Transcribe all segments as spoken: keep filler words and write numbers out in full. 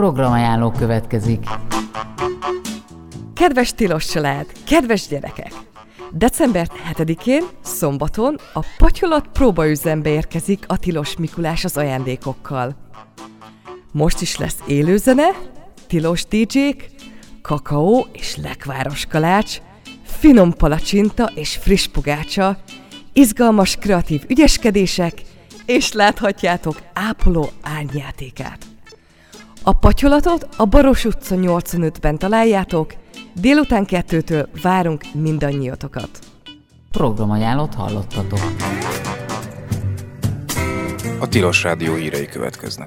Programajánló következik. Kedves tilos család, kedves gyerekek! december hetedikén, szombaton a Patyolat próbaüzembe érkezik a Tilos Mikulás az ajándékokkal. Most is lesz élőzene, tilos dé dzsék, kakaó és lekváros kalács, finom palacsinta és friss pogácsa, izgalmas kreatív ügyeskedések, és láthatjátok ápoló árnyjátékát. A Patyolatot a Baros utca nyolcvanötben találjátok, délután kettőtől várunk mindannyiatokat. Programajánlót hallottatok. A Tilos Rádió hírei következnek.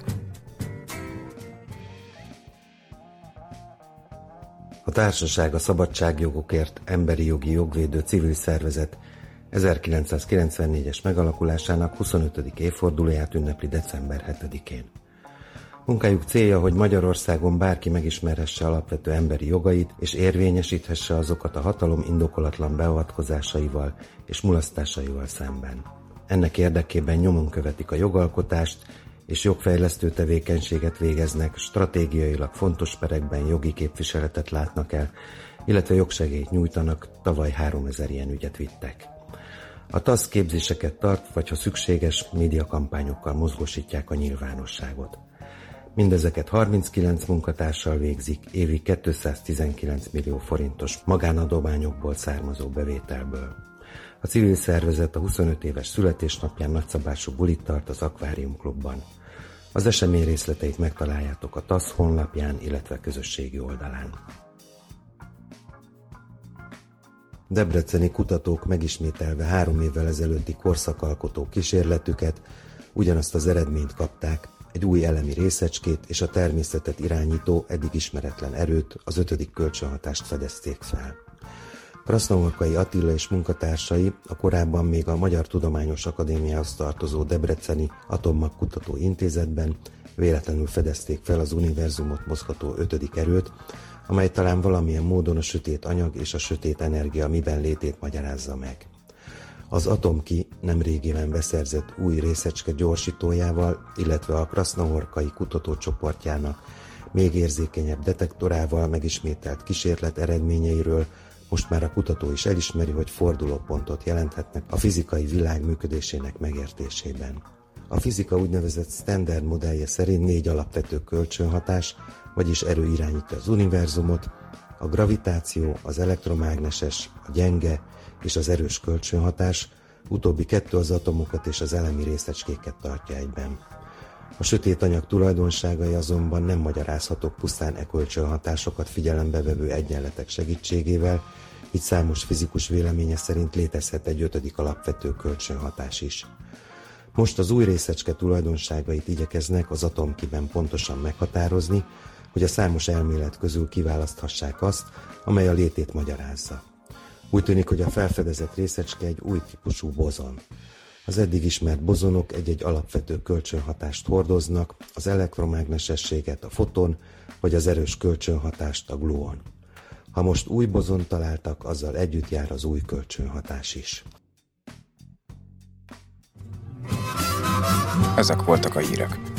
A Társaság a szabadságjogokért emberi jogi jogvédő civil szervezet ezerkilencszázkilencvennégyes megalakulásának huszonötödik évfordulóját ünnepli december hetedikén. Munkájuk célja, hogy Magyarországon bárki megismerhesse alapvető emberi jogait és érvényesíthesse azokat a hatalom indokolatlan beavatkozásaival és mulasztásaival szemben. Ennek érdekében nyomon követik a jogalkotást és jogfejlesztő tevékenységet végeznek, stratégiailag fontos perekben jogi képviseletet látnak el, illetve jogsegélyt nyújtanak, tavaly háromezer ilyen ügyet vittek. A TASZ képzéseket tart, vagy ha szükséges, médiakampányokkal mozgósítják a nyilvánosságot. Mindezeket harminckilenc munkatársal végzik, évi kétszáztizenkilenc millió forintos magánadományokból származó bevételből. A civil szervezet a huszonöt éves születésnapján nagyszabású bulit tart az Akvárium Klubban. Az esemény részleteit megtaláljátok a TASZ honlapján, illetve közösségi oldalán. Debreceni kutatók megismételve három évvel ezelőtti korszakalkotó kísérletüket, ugyanazt az eredményt kapták, egy új elemi részecskét és a természetet irányító, eddig ismeretlen erőt, az ötödik kölcsönhatást fedezték fel. Krasznahorkai Attila és munkatársai a korábban még a Magyar Tudományos Akadémiához tartozó Debreceni Atommagkutató Intézetben véletlenül fedezték fel az univerzumot mozgató ötödik erőt, amely talán valamilyen módon a sötét anyag és a sötét energia miben létét magyarázza meg. Az Atomki nemrégiben beszerzett új részecske gyorsítójával, illetve a krasznahorkai kutatócsoportjának még érzékenyebb detektorával megismételt kísérlet eredményeiről most már a kutató is elismeri, hogy fordulópontot jelenthetnek a fizikai világ működésének megértésében. A fizika úgynevezett standard modellje szerint négy alapvető kölcsönhatás, vagyis erő irányítja az univerzumot, a gravitáció, az elektromágneses, a gyenge és az erős kölcsönhatás, utóbbi kettő az atomokat és az elemi részecskéket tartja egyben. A sötét anyag tulajdonságai azonban nem magyarázhatók pusztán e kölcsönhatásokat figyelembe vevő egyenletek segítségével, így számos fizikus véleménye szerint létezhet egy ötödik alapvető kölcsönhatás is. Most az új részecske tulajdonságait igyekeznek az Atomkiben pontosan meghatározni, hogy a számos elmélet közül kiválaszthassák azt, amely a létét magyarázza. Úgy tűnik, hogy a felfedezett részecske egy új típusú bozon. Az eddig ismert bozonok egy-egy alapvető kölcsönhatást hordoznak, az elektromágnesességet, a foton, vagy az erős kölcsönhatást, a gluon. Ha most új bozont találtak, azzal együtt jár az új kölcsönhatás is. Ezek voltak a hírek.